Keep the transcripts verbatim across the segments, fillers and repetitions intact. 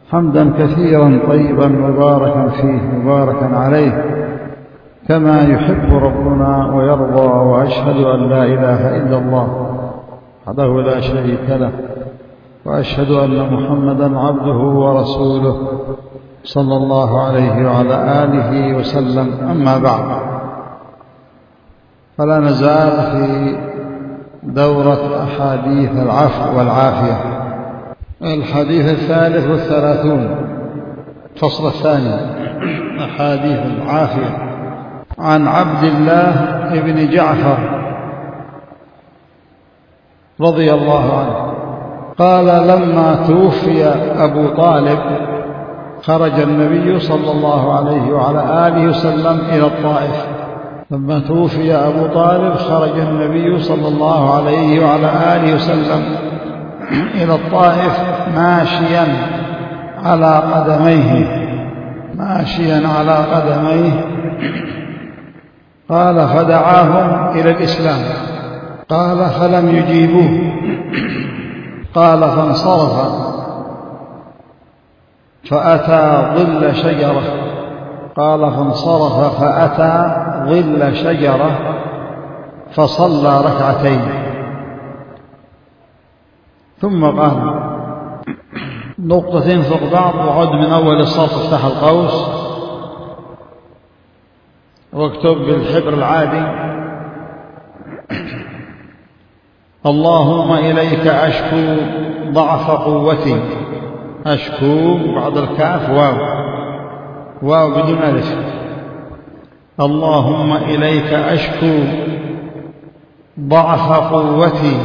حمدا كثيرا طيبا مباركا فيه مباركا عليه كما يحب ربنا ويرضى، وأشهد أن لا إله إلا الله وحده لا شريك له، وأشهد أن محمدا عبده ورسوله صلى الله عليه وعلى آله وسلم. أما بعد، فلا نزال في دورة أحاديث العفو والعافية. الحديث الثالث والثلاثون، الفصل الثاني، أحاديث العافية. عن عبد الله بن جعفر رضي الله عنه قال: لما توفي أبو طالب خرج النبي صلى الله عليه وعلى آله وسلم إلى الطائف. لما توفي أبو طالب خرج النبي صلى الله عليه وعلى آله وسلم إلى الطائف ماشيا على قدميه ماشيا على قدميه قال: فدعاهم إلى الإسلام. قال: فلم يجيبوه. قال: فانصرف فأتى ظل شجرة. قال: فانصرف فأتى ظل شجرة فصلى ركعتين، ثم قال: نقطتين فوق بعض، وعد من أول السطر افتح القوس واكتب بالحبر العادي: اللهم إليك أشكو ضعف قوتي. أشكو بعد الكاف واو واو بدون ألف. اللهم إليك أشكو ضعف قوتي.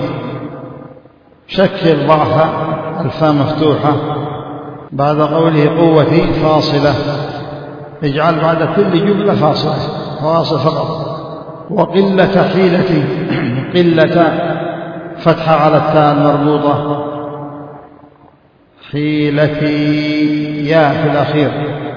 شكل ضعف الفاء مفتوحة بعد قوله قوتي فاصلة، اجعل بعد كل جملة فاصلة فاصل فقط. وقلة حيلتي، قلة فتحة على التاء المربوطة، حيلتي يا في الأخير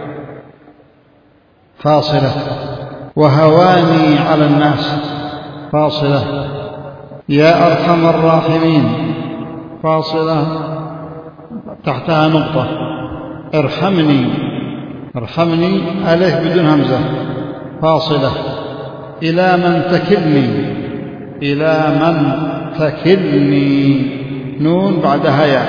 فاصلة. وهواني على الناس فاصلة. يا أرحم الراحمين فاصلة تحتها نقطة. ارحمني، ارحمني ألف بدون همزة فاصلة. إلى من تكلني، إلى من تكلني نون بعدها ياء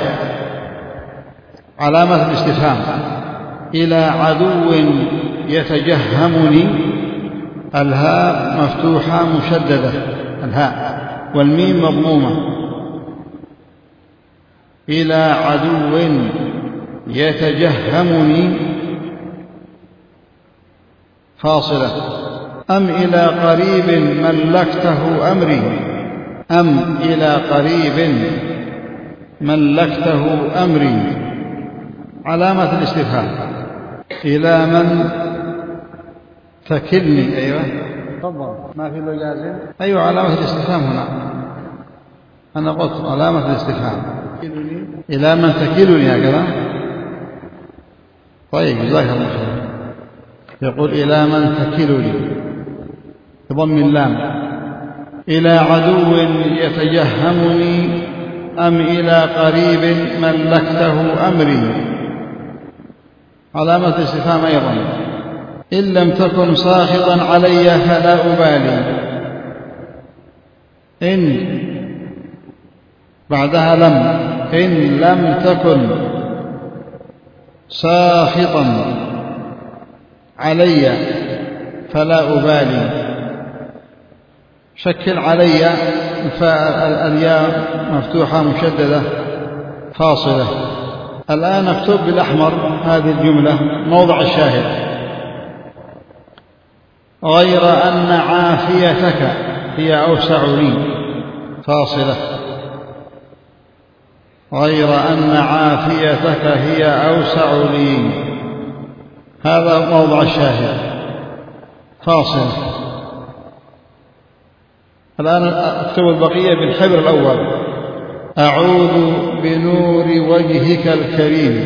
علامة الاستفهام. إلى عدو يتجهمني، الهاء مفتوحة مشددة الهاء، والميم مضمومة. إلى عدو يتجهمني فاصلة. أم إلى قريب ملكته أمري، أم إلى قريب ملكته أمري علامة الاستفهام. إلى من تكلني، أيوة تفضل، ما في له جازم، أيوة علامة الاستفهام هنا، أنا قلت علامة الاستفهام. إلى من تكلني هكذا. طيب جزاك الله خير. يقول: إلى من تكلني بضم اللام. إلى عدو يتجهمني أم إلى قريب ملكته أمري علامة الاستفهام أيضا. إن لم تكن ساخطا علي فلا أبالي. إن بعدها لم. إن لم تكن ساخطا علي فلا أبالي. شكل علي فالياء مفتوحة مشددة فاصلة. الآن اكتب بالأحمر هذه الجملة موضع الشاهد: غير أن عافيتك هي أوسع لي فاصلة. غير أن عافيتك هي أوسع لي، هذا موضع الشاهد فاصل. الآن اكتب البقية بالحبر الأول: أعوذ بنور وجهك الكريم.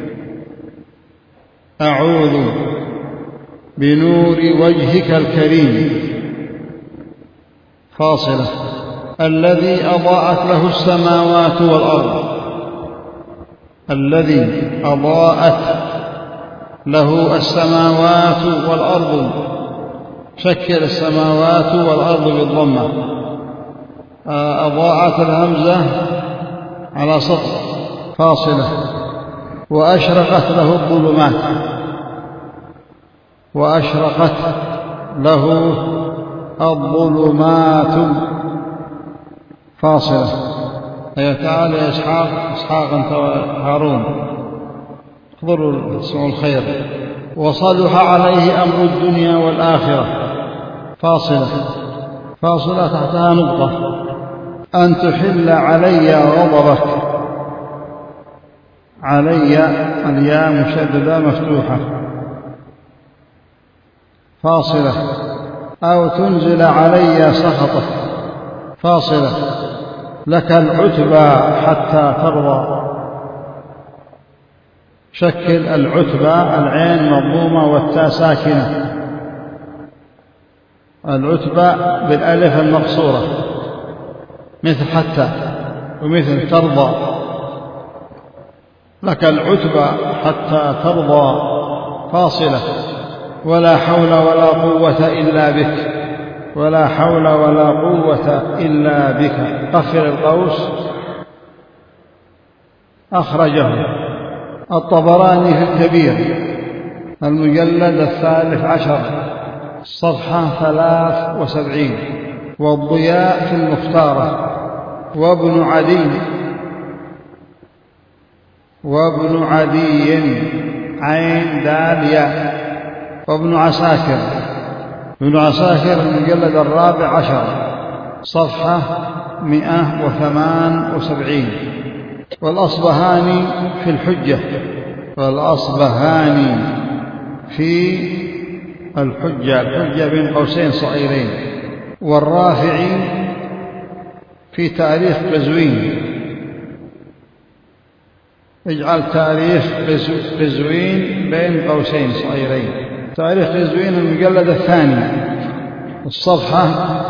أعوذ بنور وجهك الكريم فاصلة. الذي أضاءت له السماوات والأرض الذي أضاءت له السماوات والأرض. شكل السماوات والأرض بالضمة. أضاءت الهمزة على سطر فاصلة. وأشرقت له الظلمات. وأشرقت له الظلمات فاصلة. أي تعالى يا إسحاق إسحاق أنت وهارون احضروا اسمه الخير. وصلح عليه أمر الدنيا والآخرة فاصلة. فاصلة تحتها نقطة. أن تحل علي غضبك. علي الياء مشددة مفتوحة فاصلة. أو تنزل علي سخطك فاصلة. لك العتبى حتى ترضى. شكل العتبى العين مضمومة والتاء ساكنة. العتبى بالألف المقصورة مثل حتى ومثل ترضى. لك العتبى حتى ترضى فاصلة. ولا حول ولا قوة إلا بك. ولا حول ولا قوة إلا بك. قفل القوس. أخرجه الطبراني في الكبير المجلد الثالث عشر صفحة ثلاث وسبعين. والضياء في المختارة. وابن عدي وابن عدي عين دال ياء. وابن عساكر ابن عساكر المجلد الرابع عشر صفحة مئة وثمان وسبعين. والأصبهاني في الحجة. والأصبهاني في الحجة. الحجة بين قوسين صغيرين. والرافعي في تاريخ قزوين. اجعل تاريخ قزوين بين قوسين صغيرين. تاريخ قزوين المجلد الثاني الصفحة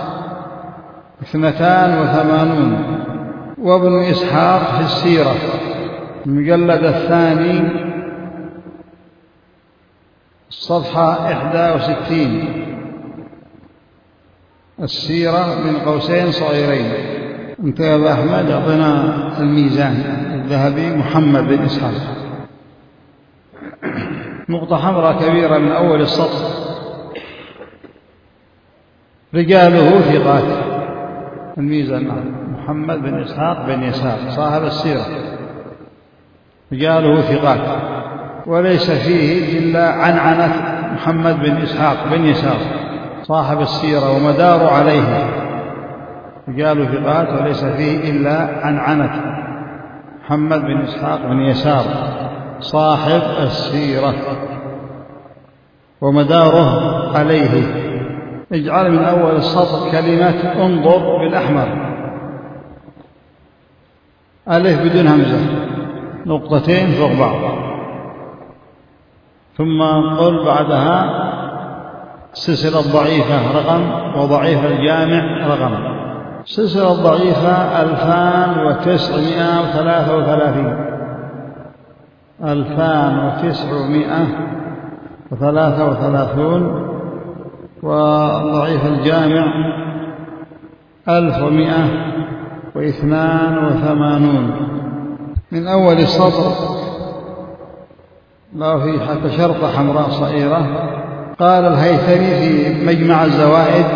اثنتان وثمانون. وابن إسحاق في السيرة المجلد الثاني الصفحة إحدى وستين. السيرة من قوسين صغيرين. انت يا أبا أحمد أعطنا الميزان الذهبي محمد بن إسحاق. نقطة حمراء كبيرة من أول السطر. رجاله ثقات. الميزان محمد بن إسحاق بن يسار صاحب السيرة. رجاله ثقات وليس فيه إلا عنعنة محمد بن إسحاق بن يسار صاحب السيرة ومدار عليه. رجاله ثقات وليس فيه إلا عنعنة محمد بن إسحاق بن يسار صاحب السيرة ومداره عليه. اجعل من أول السطر كلمة انظر بالأحمر. ألف بدون همزة نقطتين فوق بعض. ثم قل بعدها السلسلة الضعيفة رقم وضعيف الجامع رقم. السلسلة الضعيفة ألفان وتسعمائة وثلاثة وثلاثين. ألفان وتسعمائة وثلاثة وثلاثون. وضعيف الجامع ألف ومائة واثنان وثمانون. من أول السطر لا في حتى شرطة حمراء صغيرة. قال الهيثمي في مجمع الزوائد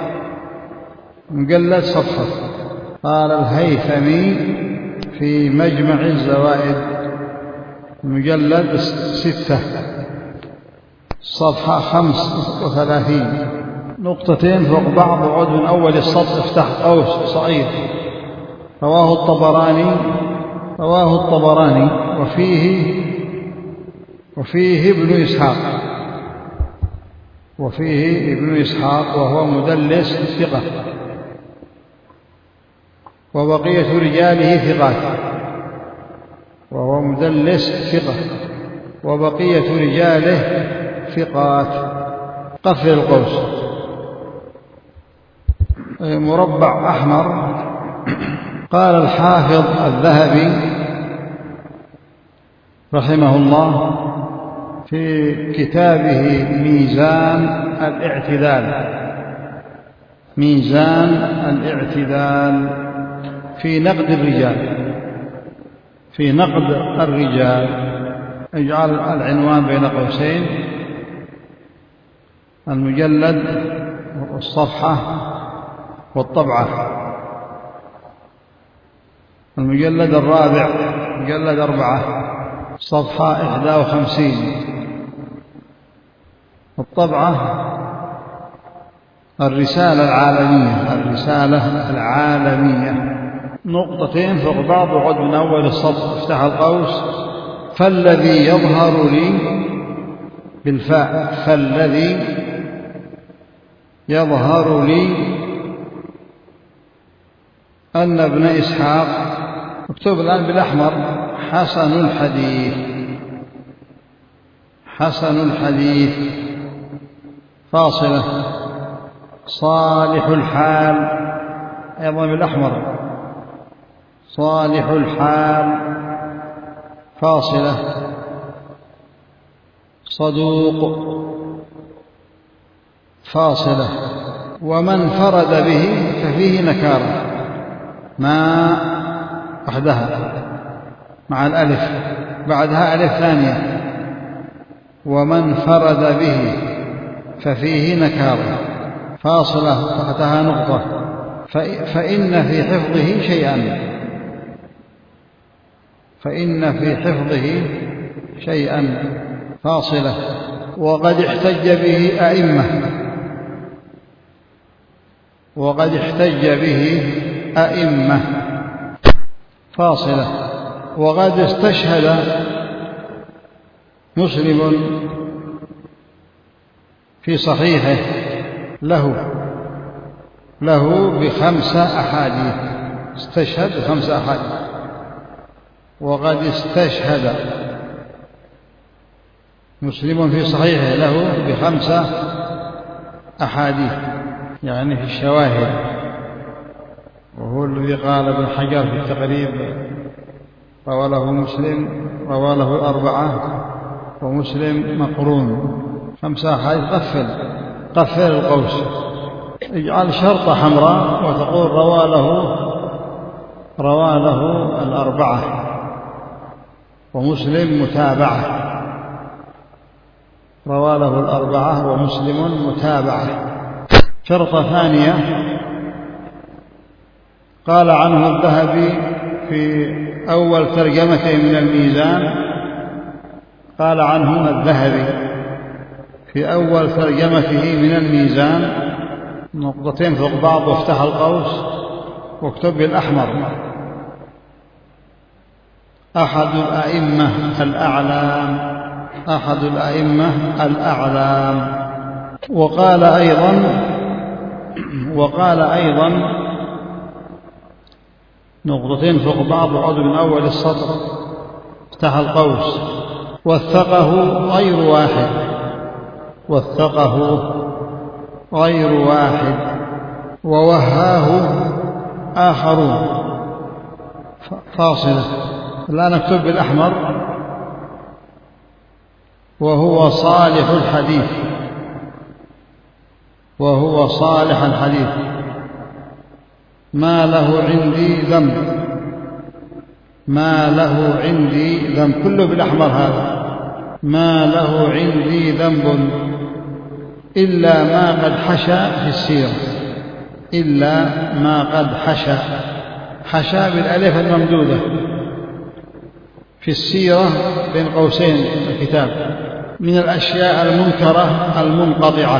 مجلد صفحة. قال الهيثمي في مجمع الزوائد مجلد ستة صفحة خمس وثلاثين. نقطتين فوق بعض وعد من أول السطر افتح قوس صغير. رواه الطبراني رواه الطبراني وفيه وفيه ابن إسحاق وفيه ابن إسحاق وهو مدلس ثقة. وبقية رجاله ثقات. وهو مدلس ثقة وبقية رجاله ثقات. قفل القوس. مربع أحمر. قال الحافظ الذهبي رحمه الله في كتابه ميزان الاعتدال ميزان الاعتدال في نقد الرجال في نقد الرجال اجعل العنوان بين قوسين المجلد والصفحة والطبعة. المجلد الرابع مجلد أربعة صفحة إحدى وخمسين. الطبعة الرسالة العالمية الرسالة العالمية نقطتين فوق بعض وعد من أول السطر افتح القوس. فالذي يظهر لي بالفاء فالذي يظهر لي أن ابن إسحاق مكتوب الآن بالأحمر حسن الحديث حسن الحديث فاصلة صالح الحال أيضا بالأحمر صالح الحال فاصلة صدوق فاصلة. ومن فرد به ففيه نكارة ما وحدها مع الألف بعدها ألف ثانية. ومن فرد به ففيه نكارة فاصلة تحتها نقطة فإن في حفظه شيئا فإن في حفظه شيئا فاصلة. وقد احتج به أئمة وقد احتج به أئمة فاصلة. وقد استشهد مسلم في صحيحه له له بخمسة أحاديث استشهد بخمسة أحاديث. وقد استشهد مسلم في صحيحه له بخمسة أحاديث يعني في الشواهد. وهو الذي قال ابن حجر في التقريب روى له مسلم روى له الأربعة ومسلم مقرون خمسة أحاديث. قفل قفل القوس اجعل شرطة حمراء وتقول روى له روى له الأربعة ومسلم متابعة روى له الأربعة ومسلم متابعة. شرطة ثانية قال عنه الذهبي في أول ترجمته من الميزان قال عنه الذهبي في أول ترجمته من الميزان نقطتين فوق بعض وافتح القوس واكتب بالأحمر أحد الأئمة الأعلام أحد الأئمة الأعلام. وقال أيضا وقال أيضا نقطتين فوق بعض وعد من أول السطر افتح القوس وثقه غير واحد وثقه غير واحد ووهاه آخرون فاصلة. الآن نكتب بالأحمر وهو صالح الحديث وهو صالح الحديث ما له عندي ذنب ما له عندي ذنب كله بالأحمر هذا ما له عندي ذنب إلا ما قد حشى في السيرة إلا ما قد حشى حشى بالألف الممدودة في السيرة بين قوسين الكتاب من الأشياء المنكرة المنقطعة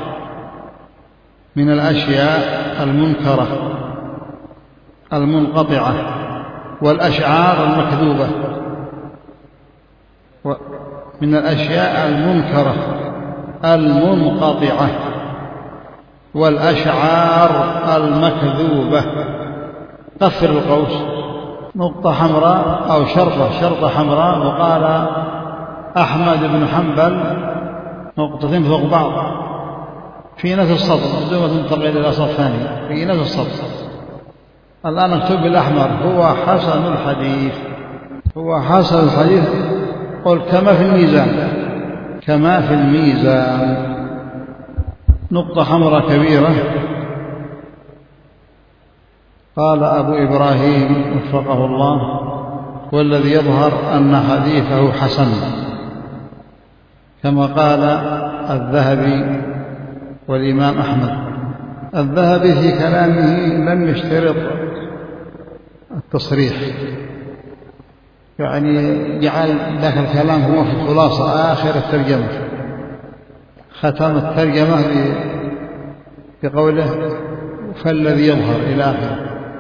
من الأشياء المنكرة المنقطعة والأشعار المكذوبة من الأشياء المنكرة المنقطعة والأشعار المكذوبة. قفل القوس نقطة حمراء أو شرطة شرطة حمراء. وقال أحمد بن حنبل نقطتين فوق بعض في نفس السطر بدون ما تنتقل إلى سطر ثاني في نفس السطر. الآن نكتب بالأحمر هو حسن الحديث هو حسن الحديث قل كما في الميزان، كما في الميزان. نقطة حمراء كبيرة. قال أبو إبراهيم وفقه الله: والذي يظهر أن حديثه حسن، كما قال الذهبي والإمام أحمد. الذهبي في كلامه لم يشترط التصريح، يعني جعل ذاك الكلام هو في الخلاصة آخر الترجمة، ختم الترجمة بقوله فالذي يظهر إلى آخره،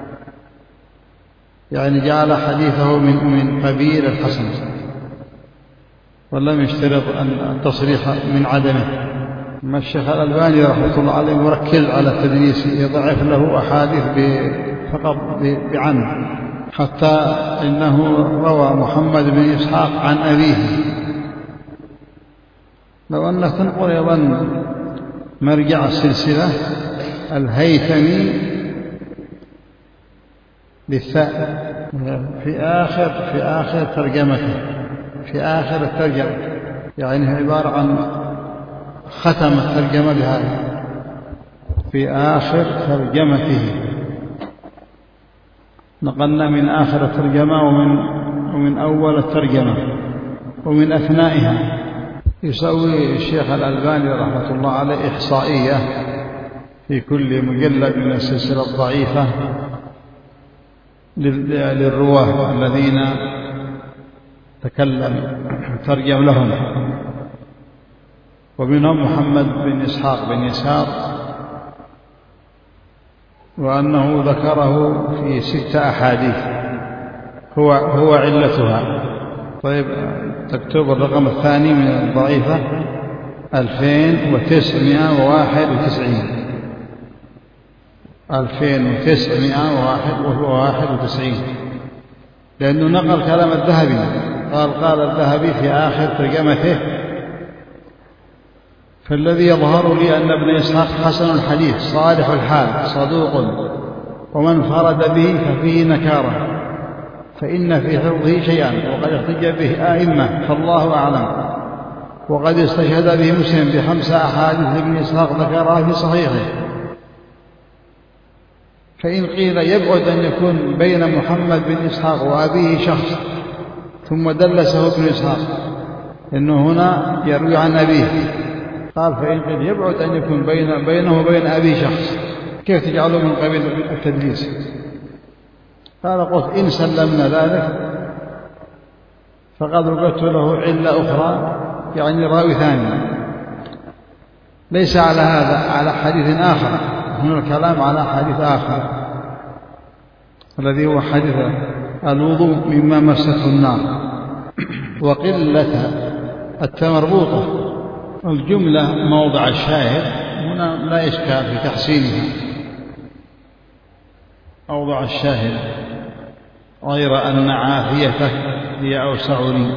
يعني جعل حديثه من من قبيل الحسن، ولم يشترط التصريح من عدمه. أما الشيخ الألباني رحمه الله عليه مركز على التدليس، يضعف له أحاديث فقط بعنه، حتى إنه روى محمد بن إسحاق عن أبيه. لو أنك تنقل أيضا مرجع السلسلة الهيثمي بالثاء في آخر في آخر ترجمته، في آخر الترجمة، يعني عبارة عن ختم الترجمة بهذا في آخر ترجمته. نقلنا من آخر الترجمة ومن ومن أول الترجمة ومن أثنائها. يسوي الشيخ الألباني رحمة الله عليه إحصائية في كل مجلد من السلسلة الضعيفة للرواه الذين تكلم ترجم لهم، ومنهم محمد بن إسحاق بن يسار، وأنه ذكره في ستة أحاديث هو هو علتها. طيب تكتب الرقم الثاني من الضعيفة ألفين وتسعمائة وواحد وتسعين، ألفين وتسعمائة وواحد وتسعين، لأنه نقل كلام الذهبي. قال قال الذهبي في آخر ترجمته: فالذي يظهر لي أن ابن إسحاق حسن الحديث صالح الحال صدوق، ومن فرد به ففيه نكارة، فإن في حفظه شيئا وقد احتج به آئمة فالله أعلم، وقد استشهد به مسلم بخمس أحاديث لابن إسحاق ذكرها في صحيحه. فإن قيل يبعد أن يكون بين محمد بن إسحاق وأبيه شخص ثم دلسه ابن إسحاق، إنه هنا يروي عن أبيه. قال فإن قيل يبعد أن يكون بين بينه وبين أبيه شخص، كيف تجعله من قبيل التدليس؟ قال قلت إن سلمنا ذلك فقد وجدت له علة أخرى، يعني راوي ثاني ليس على هذا، على حديث آخر. هنا الكلام على حديث آخر الذي هو حديث الوضوء مما مسته النار. وقلة التمربوطة الجملة موضع الشاهد، هنا لا إشكال في تحسينها، موضع الشاهد، غير أن عافيتك هي أوسع لي،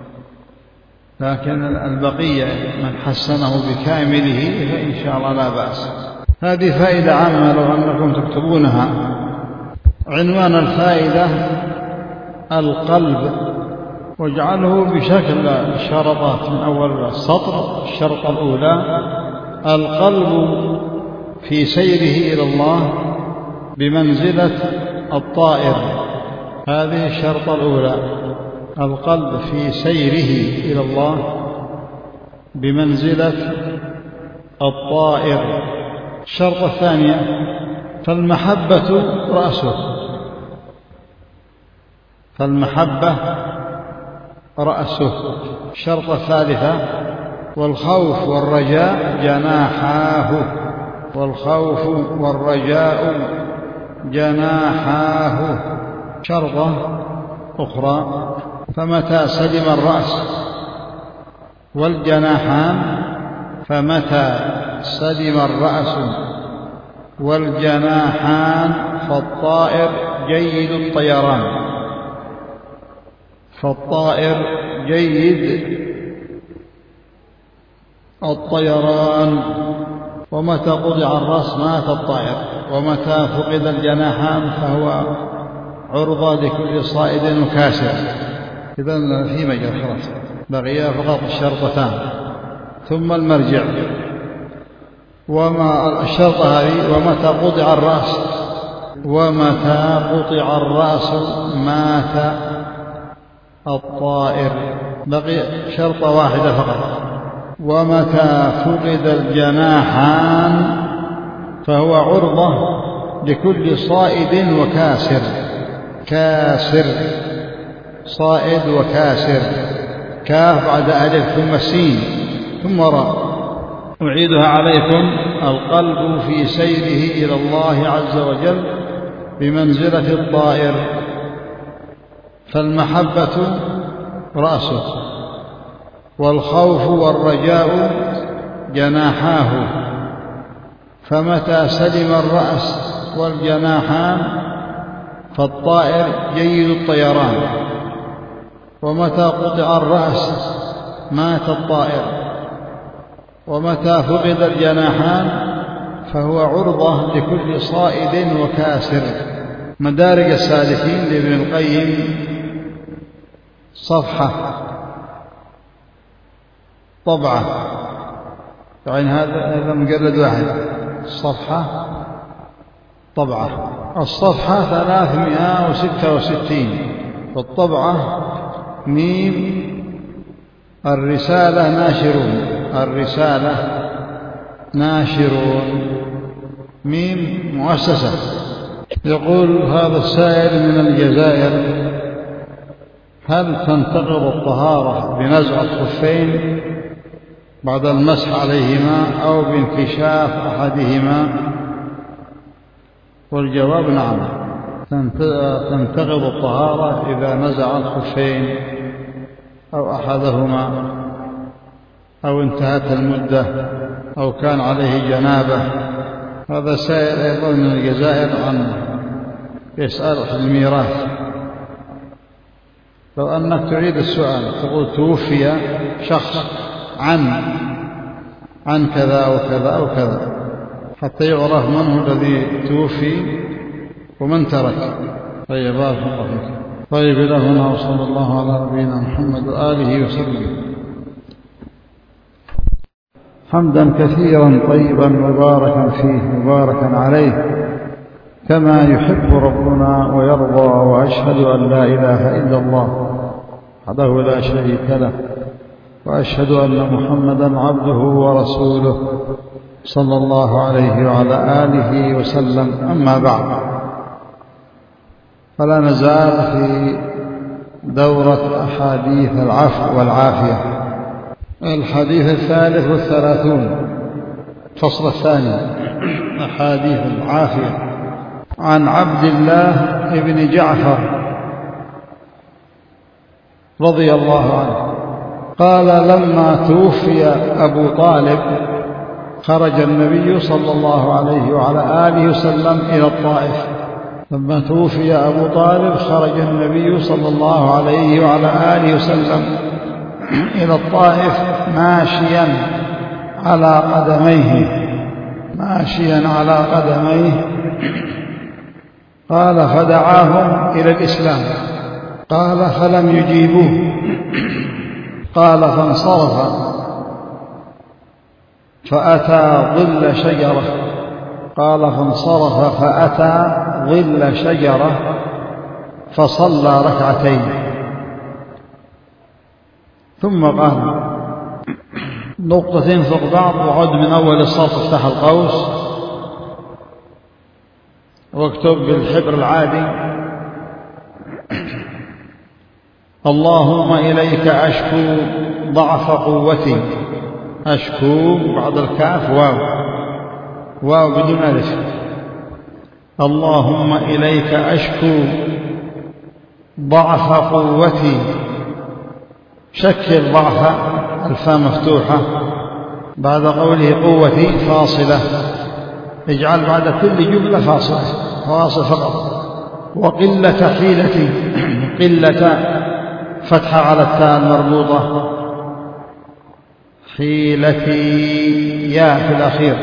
لكن البقية من حسنه بكامله فإن شاء الله لا بأس. هذه فائدة عامة لو أنكم تكتبونها. عنوان الفائدة القلب، واجعله بشكل الشرطات من أول السطر. الشرطة الأولى: القلب في سيره إلى الله بمنزلة الطائر. هذه الشرطة الأولى: القلب في سيره إلى الله بمنزلة الطائر. الشرطة الثانية: فالمحبة رأسه. فالمحبة رأسه. الشرطة الثالثة: والخوف والرجاء جناحاه. والخوف والرجاء جناحاه. شرطة أخرى: فمتى سلم الرأس والجناحان فمتى سلم الرأس والجناحان فالطائر جيد الطيران. فالطائر جيد الطيران. ومتى قطع الرأس مات الطائر، ومتى فقد الجناحان فهو عرضة لكل صائد وكاسر. إذن في مجال خلاص. بقي فقط الشرطتان ثم المرجع. وما الشرطة هذه ومتى قطع الرأس ومتى قطع الرأس مات الطائر. بقي شرطة واحدة فقط. ومتى فقد الجناحان فهو عرضة لكل صائد وكاسر. كاسر صائد وكاسر، كاف بعد ألف ثم سين ثم راء. أعيدها عليكم: القلب في سيره إلى الله عز وجل بمنزلة الطائر، فالمحبة رأسه، والخوف والرجاء جناحاه، فمتى سلم الرأس والجناحان فالطائر جيد الطيران، ومتى قطع الرأس مات الطائر، ومتى فقد الجناحان فهو عرضة لكل صائد وكاسر. مدارج السالكين لابن القيم صفحة طبعة، يعني هذا مجلد واحد، صفحة طبعة. الصفحة ثلاثمائة وستة وستين، والطبعة ميم. الرسالة ناشرون، الرسالة ناشرون، ميم مؤسسة. يقول هذا السائل من الجزائر: هل تنتقض الطهارة بنزع الخفين بعد المسح عليهما أو بانكشاف أحدهما؟ والجواب نعم، تنتقض الطهارة إذا نزع الخفين أو أحدهما أو انتهت المدة أو كان عليه جنابة. هذا سائل أيضا من الجزائر عن يسأل في الميراث. لو أنك تعيد السؤال تقول: توفي شخص عن عن كذا أو كذا أو كذا، حتى يعرف من هو الذي توفي ومن ترك. طيب بارك الله فيك. طيب إلى هنا، وصلى الله على نبينا محمد وآله وسلم. حمدا كثيرا طيبا مباركا فيه مباركا عليه، كما يحب ربنا ويرضى. وأشهد أن لا إله إلا الله وحده لا شريك له، وأشهد أن محمدا عبده ورسوله صلى الله عليه وعلى آله وسلم. أما بعد، فلا نزال في دورة أحاديث العفو والعافية. الحديث الثالث والثلاثون، الفصل الثاني، أحاديث العافية. عن عبد الله بن جعفر رضي الله عنه قال: لما توفي أبو طالب خرج النبي صلى الله عليه وعلى آله وسلم إلى الطائف. لما توفي أبو طالب خرج النبي صلى الله عليه وعلى آله وسلم إلى الطائف ماشيا على قدميه ماشيا على قدميه قال: فدعاهم إلى الإسلام. قال: فلم يجيبوه. قال: فانصرف فأتى ظل شجرة. قال: فانصرف فأتى ظل شجرة فصلى ركعتين، ثم قال: نقطتين فوق بعض، وعد من أول السطر افتح القوس واكتب بالحبر العادي: اللهم إليك أشكو ضعف قوتي. أشكو بعد الكاف واو، واو بدون ألف. اللهم إليك أشكو ضعف قوتي. شكل ضعف الفاء مفتوحة بعد قوله قوتي فاصلة، اجعل بعد كل جملة فاصلة، فاصل فقط. وقلة حيلتي، قلة فتحة على التاء المربوطة، حيلتي يا في الأخير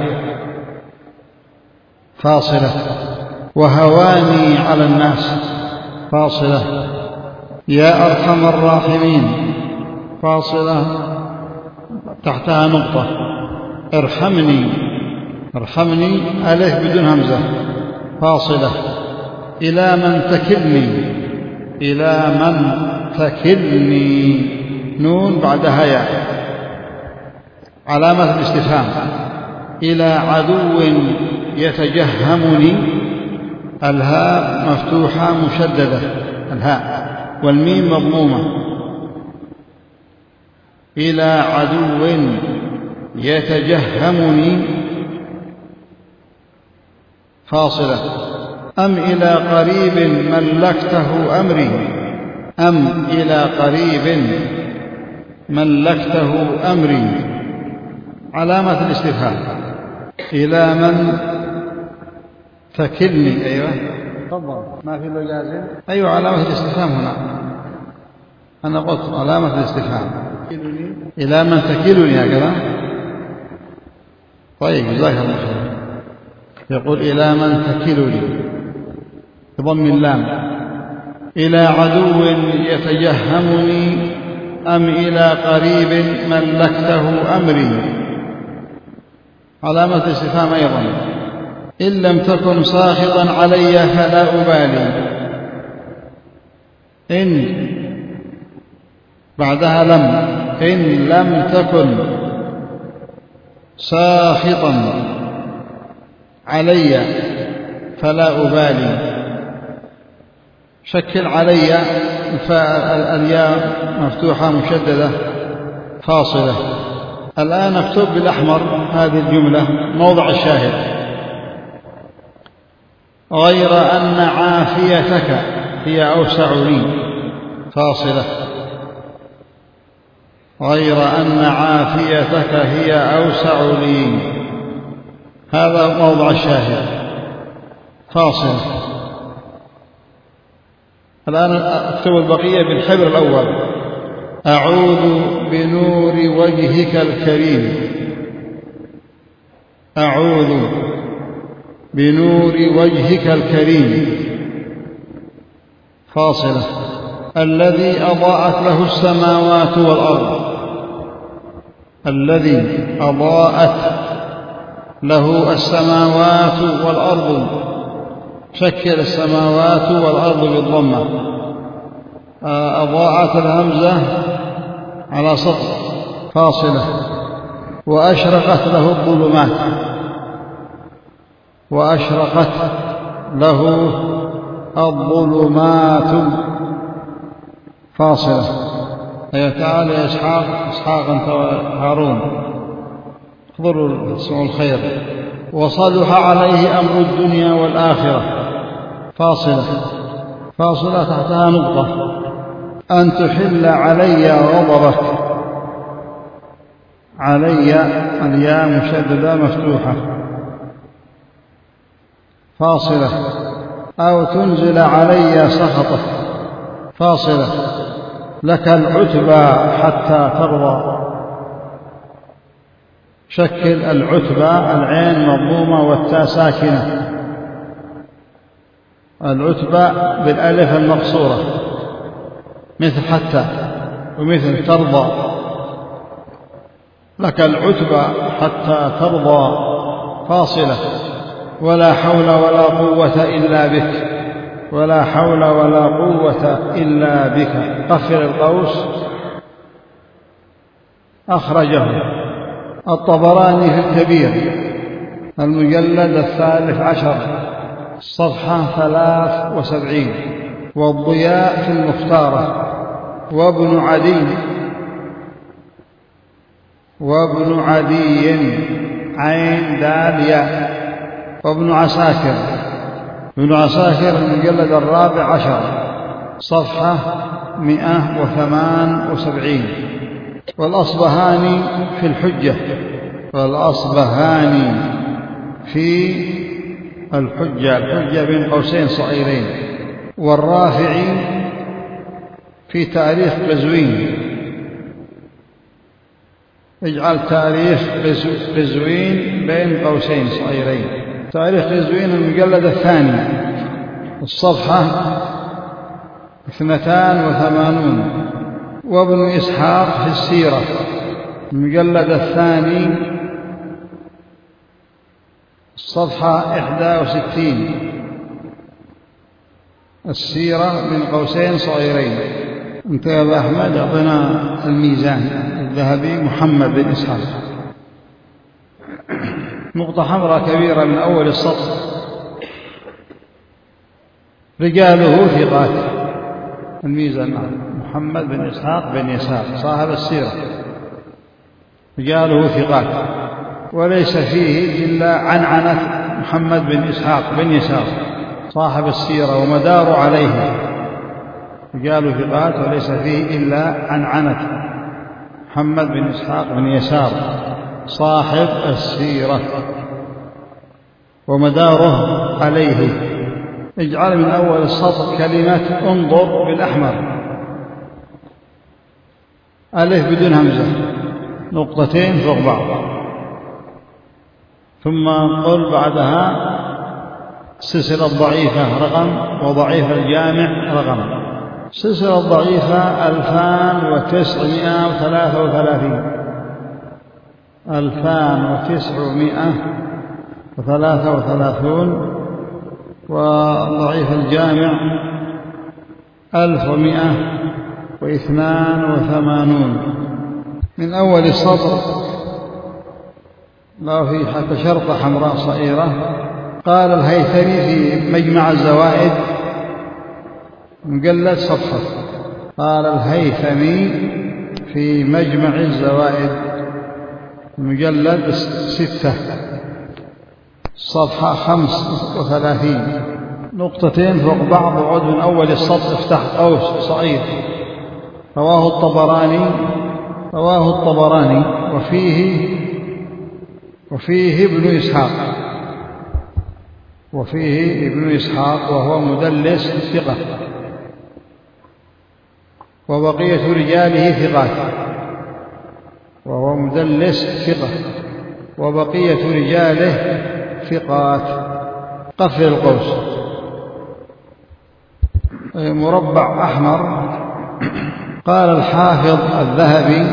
فاصلة. وهواني على الناس فاصلة. يا أرحم الراحمين فاصلة تحتها نقطة. ارحمني، ارحمني ألف بدون همزة فاصلة. إلى من تكلني، إلى من تكلني نون بعدها ياء علامة الاستفهام. إلى عدو يتجهمني، الهاء مفتوحة مشددة الهاء والميم مضمومة. إلى عدو يتجهمني فاصلة. أم إلى قريب ملكته أمري، أم إلى قريب ملكته أمري علامة الاستفهام. إلى من تكلني، أيوة تفضل ما في له جازم، أيوة علامة الاستفهام هنا، أنا قلت علامة الاستفهام. إلى من تكلني هكذا. طيب جزاك الله خير. يقول إلى من تكلني بضم اللام. إلى عدو يتجهمني أم إلى قريب ملكته أمري علامة الاستفهام أيضا. إن لم تكن ساخطا علي فلا أبالي. إن بعدها لم. إن لم تكن ساخطا علي فلا أبالي. شكل علي فالياء مفتوحة مشددة فاصلة. الآن اكتب بالأحمر هذه الجملة موضع الشاهد. غير أن عافيتك هي أوسع لي فاصلة. غير أن عافيتك هي أوسع لي، هذا موضع الشاهد فاصلة. الآن اكتب البقية بالحبر الأول. أعوذ بنور وجهك الكريم. أعوذ بنور وجهك الكريم فاصلة. الذي أضاءت له السماوات والأرض. الذي أضاءت له السماوات والأرض. شكل السماوات والأرض بالضمة. أضاءت الهمزة على سطر فاصلة. وأشرقت له الظلمات. وأشرقت له الظلمات فاصلة. أي تعالى يا إسحاق، إسحاق أنت وهارون احضروا اسمعوا الخير. وصلح عليه أمر الدنيا والآخرة فاصلة. فاصلة تحتها نقطة. أن تحل علي غضبك. علي الياء مشددة مفتوحة فاصلة. أو تنزل علي سخطك فاصلة. لك العتبى حتى ترضى. شكل العتبى العين مضمومة والتاء ساكنة. العتبى بالألف المقصورة مثل حتى ومثل ترضى. لك العتبى حتى ترضى فاصلة. ولا حول ولا قوة إلا بك. ولا حول ولا قوة إلا بك. قفل القوس. أخرجه الطبراني في الكبير المجلد الثالث عشر صفحة ثلاث وسبعين. والضياء في المختارة. وابن عدي وابن عدي عين دال ياء. وابن عساكر ابن عساكر المجلد الرابع عشر صفحة مئة وثمان وسبعين. والأصبهاني في الحجة. والأصبهاني في الحجة، الحجة بين قوسين صغيرين. والرافعي في تاريخ قزوين. اجعل تاريخ قزوين بين قوسين صغيرين. تاريخ قزوين المجلد الثاني الصفحة اثنتان وثمانون. وابن إسحاق في السيرة المجلد الثاني الصفحة إحدى وستين، السيرة من قوسين صغيرين. انت يا أبا أحمد أعطنا الميزان الذهبي محمد بن إسحاق، نقطة حمراء كبيرة من أول السطر. رجاله ثقات، الميزان محمد بن إسحاق بن يسار صاحب السيرة، رجاله ثقات وليس فيه إلا عنعنة محمد بن إسحاق بن يسار صاحب السيرة ومدار عليه. رجاله ثقات وليس فيه إلا عنعنة محمد بن إسحاق بن يسار صاحب السيرة ومداره عليه. اجعل من أول السطر كلمة انظر بالأحمر، ألف بدون همزة، نقطتين فوق بعض، ثم قل بعدها السلسلة الضعيفة رقم وضعيف الجامع رقم. السلسلة الضعيفة ألفان وتسعمائة وثلاثة وثلاثين، ألفان وتسعمائة وثلاثة وثلاثون، وضعيف الجامع ألف ومائة واثنان وثمانون. من أول السطر لا في حتى شرطة حمراء صغيرة. قال الهيثمي في مجمع الزوائد مجلد صفحة، قال الهيثمي في مجمع الزوائد مجلد ستة صفحة خمس وثلاثين، نقطتين فوق بعض وعد من أول السطر افتح قوس صغير. رواه الطبراني رواه الطبراني وفيه وفيه ابن إسحاق وفيه ابن إسحاق وهو مدلس ثقة، وبقية رجاله ثقات، وهو مدلس ثقة وبقية رجاله ثقات. قفل القوس، مربع أحمر. قال الحافظ الذهبي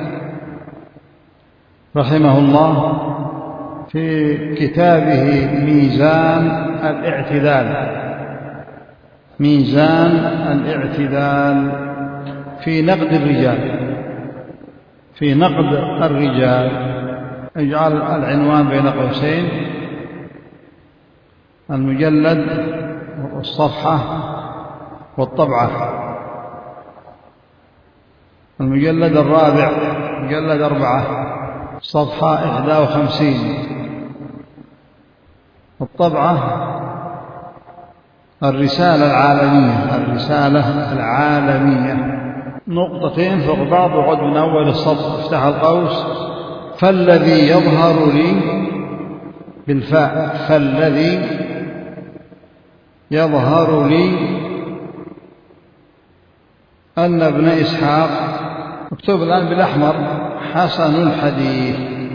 رحمه الله في كتابه ميزان الاعتدال، ميزان الاعتدال في نقد الرجال، في نقد الرجال. اجعل العنوان بين قوسين المجلد والصفحة والطبعة. المجلد الرابع مجلد أربعة صفحة إحدى وخمسين، الطبعة الرسالة العالمية، الرسالة العالمية، نقطتين فوق بعض وعد من أول السطر افتح القوس. فالذي يظهر لي بالفاء، فالذي يظهر لي أن ابن إسحاق، مكتوب الآن بالأحمر، حسن الحديث،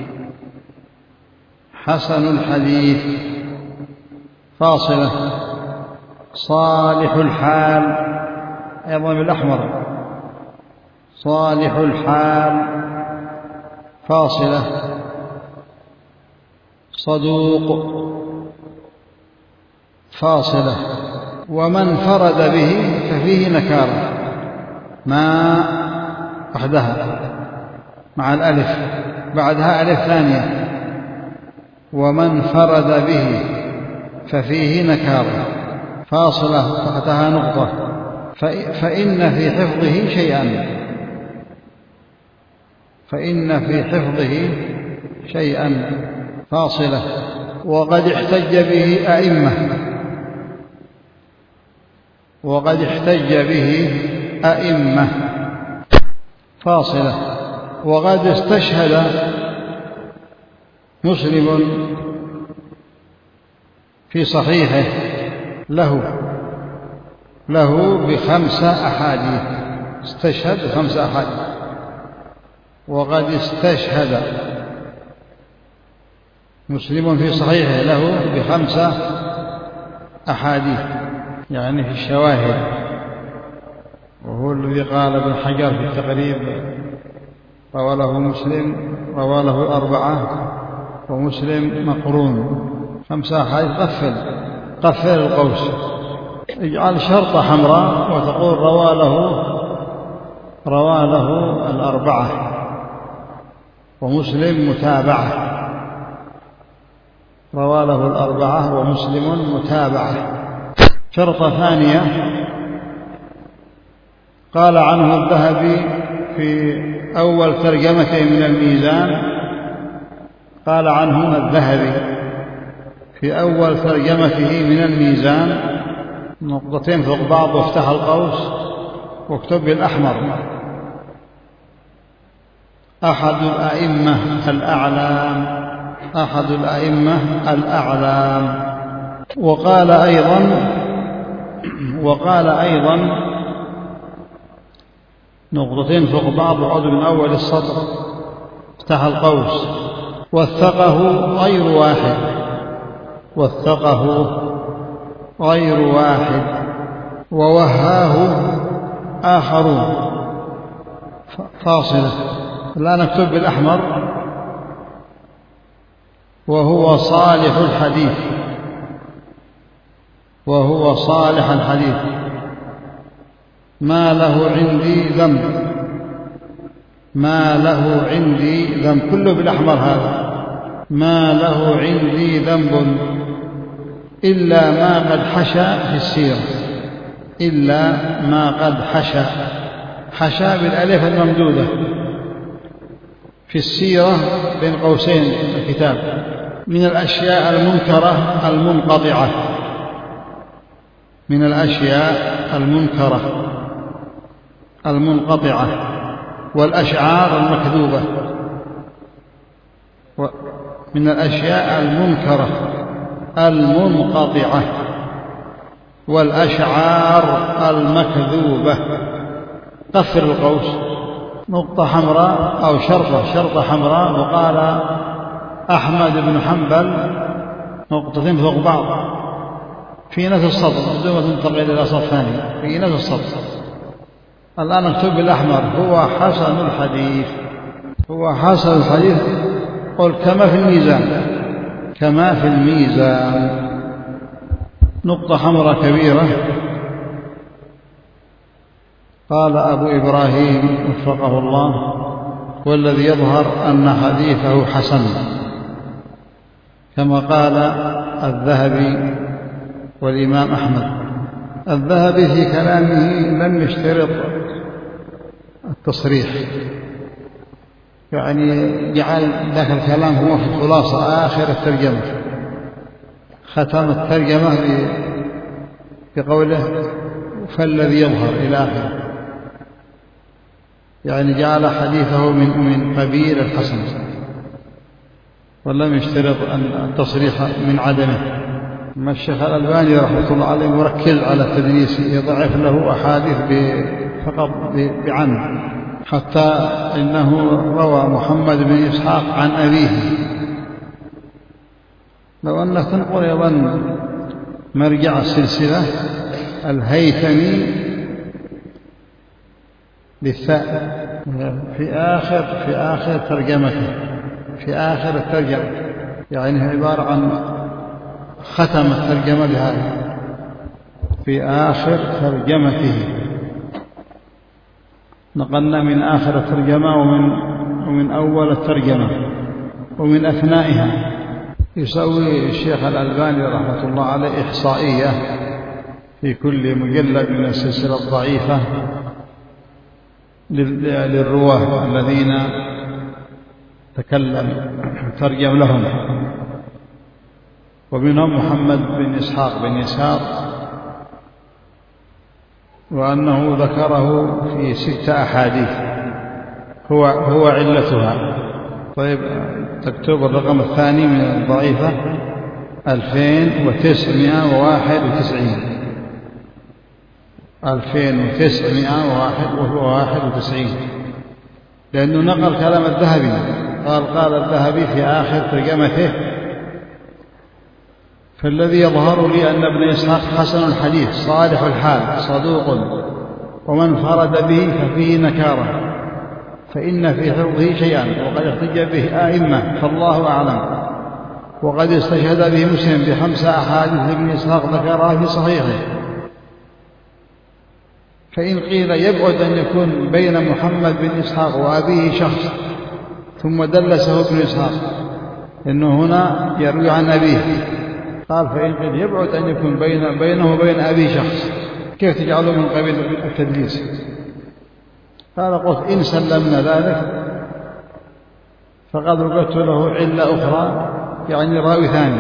حسن الحديث فاصلة، صالح الحال أيضا بالأحمر، صالح الحال فاصلة، صدوق فاصلة. ومن فرد به ففيه نكارة، ما وحدها مع الألف بعدها ألف ثانية. ومن فرد به ففيه نكارة فاصلة تحتها نقطة، فإن في حفظه شيئا، فإن في حفظه شيئا فاصلة. وقد احتج به أئمة، وقد احتج به أئمة فاصلة. وقد استشهد مسلم في صحيحه له له بخمسة أحاديث، استشهد بخمسة أحاديث. وقد استشهد مسلم في صحيحه له بخمسة أحاديث، يعني في الشواهد. وهو الذي قال ابن حجر في التقريب روى له مسلم روى له الأربعة ومسلم مقرون، خمسة أحاديث. قفل قفل القوس، اجعل شرطة حمراء وتقول روى له روى له الأربعة ومسلم متابعة، روى له الأربعة ومسلم متابعة. شرطة ثانية قال عنه الذهبي في أول ترجمته من الميزان، قال عنه الذهبي في أول ترجمته من الميزان نقطتين فوق بعض وافتح القوس واكتب بالأحمر: أحد الأئمة الأعلام، أحد الأئمة الأعلام. وقال أيضا وقال أيضا نقطتين فوق بعض وعد من أول السطر افتح القوس: وثقه غير واحد، وثقه غير واحد، ووهاه آخرون. فاصلة الآن نكتب بالأحمر: وهو صالح الحديث، وهو صالح الحديث، ما له عندي ذنب، ما له عندي ذنب، كله بالأحمر هذا: ما له عندي ذنب إلا ما قد حشى في السيرة، إلا ما قد حشى، حشى بالألف الممدودة في السيرة بين قوسين الكتاب، من الأشياء المنكرة المنقطعة، من الأشياء المنكرة المنقطعة والأشعار المكذوبة، من الأشياء المنكرة المنقطعة والأشعار المكذوبة. قفل القوس، نقطة حمراء أو شرطة شرطة حمراء. وقال أحمد بن حنبل نقطتين فوق بعض في نفس السطر بدون ما تنتقل إلى سطر ثاني، في نفس السطر. الآن نكتب بالأحمر: هو حسن الحديث، هو حسن الحديث. قل كما في الميزان، كما في الميزان. نقطة حمراء كبيرة. قال أبو إبراهيم وفقه الله: والذي يظهر أن حديثه حسن، كما قال الذهبي والإمام أحمد. الذهبي في كلامه لم يشترط التصريح، يعني جعل ذاك الكلام هو في الخلاصة آخر الترجمة، ختم الترجمة بقوله: فالذي يظهر إلى آخره، يعني جعل حديثه من من قبيل الحسن، ولم يشترط التصريح من عدمه. أما الشيخ الألباني رحمه الله عليه مركز على التدليس، يضعف له أحاديث فقط بعنه، حتى إنه روى محمد بن إسحاق عن أبيه. لو أنك تنقل أيضا مرجع السلسلة الهيثمي بالثاء في آخر في آخر ترجمته، في آخر الترجمة، يعني عبارة عن ختم الترجمة بهذا في آخر ترجمته. نقلنا من آخر الترجمة ومن ومن أول الترجمة ومن أثنائها. يسوي الشيخ الألباني رحمة الله عليه إحصائية في كل مجلد من السلسلة الضعيفة للرواه الذين تكلم ترجم لهم، ومنهم محمد بن إسحاق بن يسار، وأنه ذكره في ستة أحاديث هو هو علتها. طيب تكتب الرقم الثاني من الضعيفة: ألفين وتسعمائة وواحد وتسعين، ألفين وتسعمائة وواحد وتسعين، لأنه نقل كلام الذهبي. قال قال الذهبي في آخر ترجمته: فالذي يظهر لي أن ابن إسحاق حسن الحديث صالح الحال صدوق ومن فرد به ففيه نكارة، فإن في حفظه شيئا وقد احتج به آئمة فالله أعلم. وقد استشهد به مسلم بخمس أحاديث ابن إسحاق ذكرها في صحيحه. فإن قيل يبعد أن يكون بين محمد بن إسحاق وأبيه شخص ثم دلسه ابن إسحاق إنه هنا يروي عن أبيه، قال فإن قيل يبعد أن يكون بين بينه وبين أبيه شخص، كيف تجعله من قبيل التدليس؟ قال قلت إن سلمنا ذلك فقد وجدت له علة أخرى، يعني راوي ثاني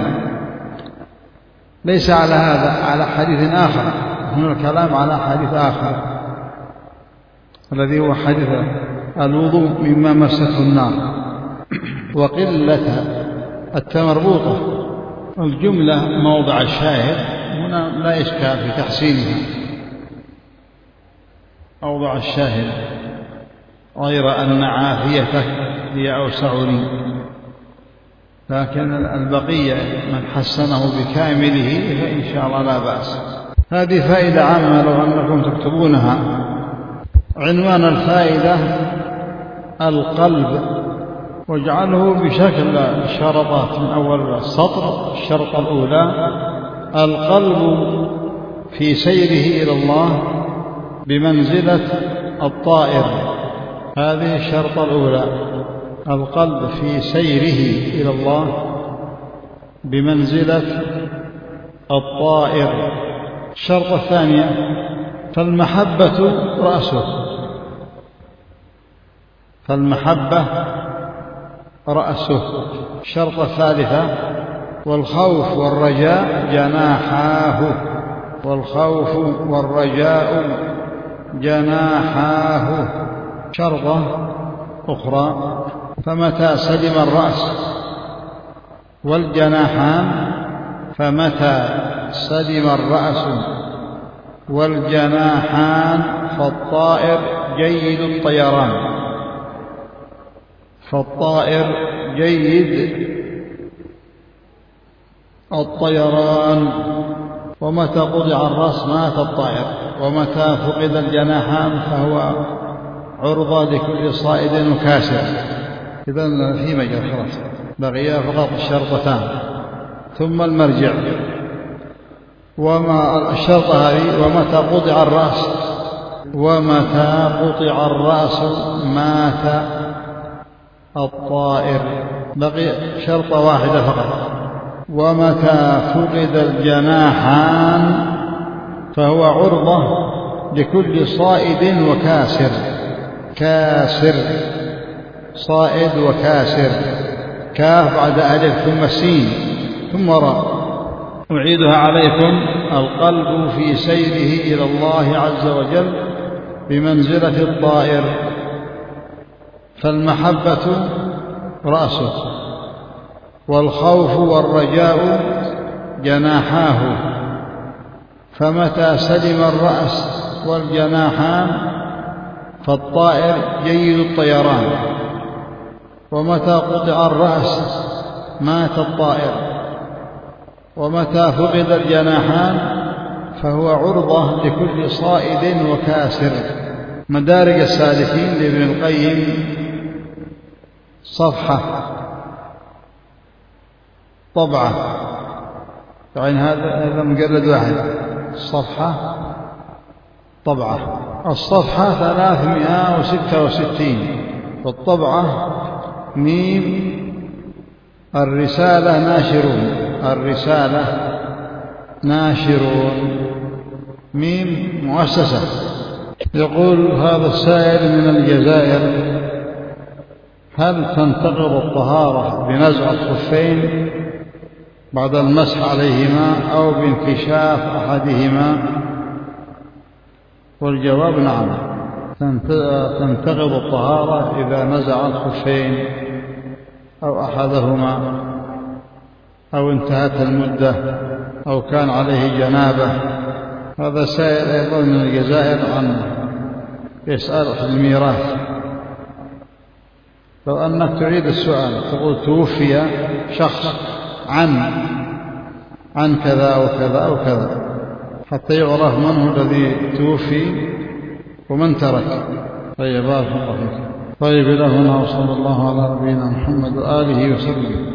ليس على هذا، على حديث آخر. هنا الكلام على حديث آخر الذي هو حديث الوضوء مما مسته النار. وقلة التمربوطة الجملة موضع الشاهد، هنا لا إشكال في تحسينها، موضع الشاهد، غير أن عافيتك هي أوسع لي، لكن البقية من حسنه بكامله فإن شاء الله لا بأس. هذه فائدة عامة لو أنكم تكتبونها. عنوان الفائدة القلب، واجعله بشكل شرطات من أول السطر. الشرطة الأولى القلب في سيره إلى الله بمنزلة الطائر، هذه الشرطة الأولى، القلب في سيره إلى الله بمنزلة الطائر. الشرطة الثانية فالمحبة رأسه، فالمحبة رأسه. الشرطة الثالثة والخوف والرجاء جناحاه، والخوف والرجاء جناحاه. شرطة أخرى فمتى سلم الرأس والجناحان، فمتى سلم الرأس والجناحان فالطائر جيد الطيران، فالطائر جيد الطيران. ومتى قطع الرأس مات الطائر، ومتى فقد الجناحان فهو عرضة لكل صائد وكاسر. إذن في مجال خلاص، بقي فقط الشرطتان ثم المرجع. وما الشرطة هذه ومتى قطع الرأس، ومتى قطع الرأس مات الطائر، بقي شرطة واحدة فقط. ومتى فقد الجناحان فهو عرضة لكل صائد وكاسر، كاسر صائد وكاسر، كاف بعد ألف ثم سين ثم راء. أعيدها عليكم. القلب في سيره إلى الله عز وجل بمنزلة الطائر، فالمحبة رأسه، والخوف والرجاء جناحاه، فمتى سلم الرأس والجناحان فالطائر جيد الطيران، ومتى قطع الرأس مات الطائر، ومتى فقد الجناحان فهو عرضة لكل صائد وكاسر. مدارج السالكين لابن القيم صفحة طبعة، يعني هذا مجلد واحد، صفحة طبعة. الصفحة ثلاثمائة وستة وستين، والطبعة ميم. الرسالة ناشرون، الرسالة ناشرون، ميم مؤسسة. يقول هذا السائل من الجزائر: هل تنتقض الطهارة بنزع الخفين بعد المسح عليهما أو بانكشاف أحدهما؟ والجواب نعم، تنتقض الطهارة إذا نزع الخفين أو أحدهما أو انتهت المدة أو كان عليه جنابة. هذا سائل أيضا من الجزائر عن يسأل في الميراث. لو أنك تريد السؤال تقول توفي شخص عن عن كذا وكذا وكذا، حتى يعرف من هو الذي توفي ومن ترك. طيب بارك الله فيك. طيب إلى هنا وصلى الله على نبينا محمد وآله وسلم.